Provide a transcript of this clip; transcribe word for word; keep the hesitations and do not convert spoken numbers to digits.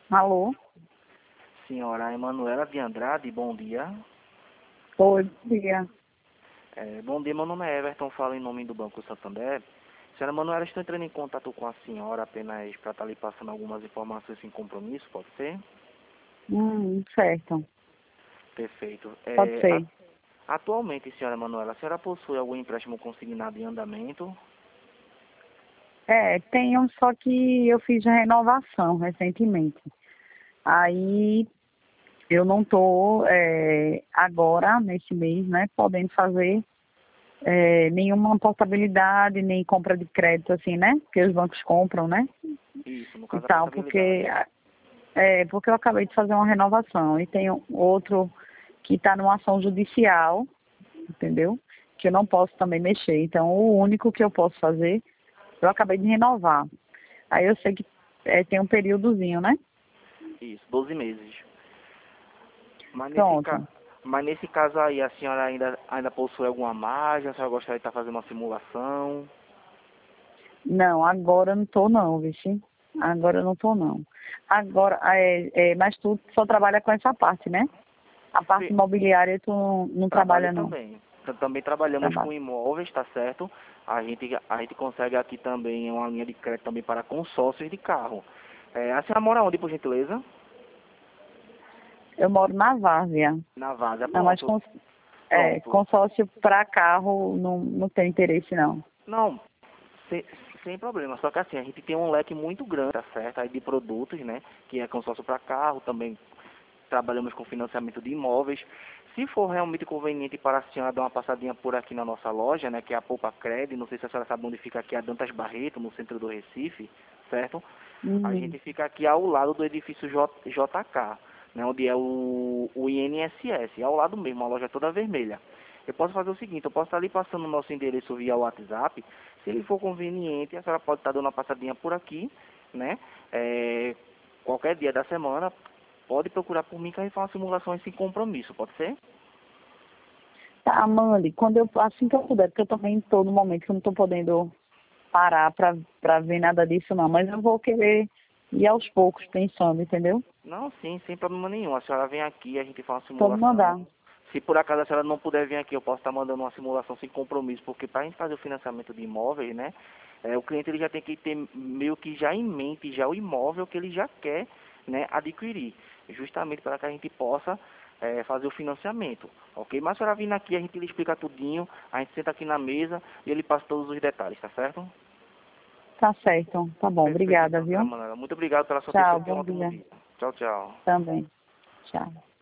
Alô? Senhora Emanuela de Andrade, bom dia. Oi, bom dia. É, bom dia, meu nome é Everton, falo em nome do Banco Santander. Senhora Emanuela, estou entrando em contato com a senhora apenas para estar lhe passando algumas informações sem compromisso, pode ser? Hum, certo. Perfeito. Pode É, ser. a- atualmente, senhora Emanuela, a senhora possui algum empréstimo consignado em andamento? É, tem um só que eu fiz a renovação recentemente. Aí eu não estou agora, nesse mês, né, podendo fazer é, nenhuma portabilidade, nem compra de crédito, assim, né? Que os bancos compram, né? Isso, no E caso a tal, portabilidade. porque, é, porque eu acabei de fazer uma renovação. E tem outro que está numa ação judicial, entendeu? Que eu não posso também mexer. Então, o único que eu posso fazer, eu acabei de renovar. Aí eu sei que é, tem um períodozinho, né? Isso, doze meses. Mas nesse, ca... Pronto. Mas nesse caso aí, a senhora ainda, ainda possui alguma margem? A senhora gostaria de estar fazendo uma simulação? Não, agora eu não tô não, vixe. Agora eu não tô não. Agora, é, é, mas tu só trabalha com essa parte, né? A parte Sim. imobiliária tu não, não Trabalho trabalha não. também. T- Também trabalhamos Trabalha. com imóveis, tá certo? A gente, a gente consegue aqui também uma linha de crédito também para consórcios de carro. É, a senhora mora onde, por gentileza? Eu moro na Várzea. Na Vaza, Não, mas pronto. cons, é, Pronto. consórcio para carro não, não tem interesse não. Não, sem, sem problema. Só que assim, a gente tem um leque muito grande, tá certo? Aí de produtos, né? Que é consórcio para carro, também trabalhamos com financiamento de imóveis. Se for realmente conveniente para a senhora dar uma passadinha por aqui na nossa loja, né, que é a Poupa Cred, não sei se a senhora sabe onde fica aqui, a Dantas Barreto, no centro do Recife, certo? A Hum, gente fica aqui ao lado do edifício J, JK, né, onde é o, o I N S S, ao lado mesmo, a loja toda vermelha. Eu posso fazer o seguinte, eu posso estar ali passando o nosso endereço via WhatsApp, se ele for conveniente, a senhora pode estar dando uma passadinha por aqui, né, é, qualquer dia da semana, pode procurar por mim que a gente faz uma simulação sem compromisso, pode ser? tá, mande. Quando eu, assim que eu puder, porque eu também estou no momento que eu não estou podendo parar para para ver nada disso não, mas eu vou querer ir aos poucos pensando, entendeu? Não, sim, sem problema nenhum. A senhora vem aqui, a gente faz uma Pode mandar. simulação. Se por acaso a senhora não puder vir aqui, eu posso estar mandando uma simulação sem compromisso, porque para a gente fazer o financiamento de imóveis, né, é, o cliente ele já tem que ter meio que já em mente já o imóvel que ele já quer, né, adquirir, justamente para que a gente possa é, fazer o financiamento, ok? Mas a senhora vindo aqui, a gente lhe explica tudinho, a gente senta aqui na mesa e ele passa todos os detalhes, tá certo? Tá certo. Tá bom. Perfeito, Obrigada, então, senhora viu? Manuela. Muito obrigado pela sua atenção Tchau, e tenha um bom ótimo dia. dia. Tchau, tchau. Também. Tchau.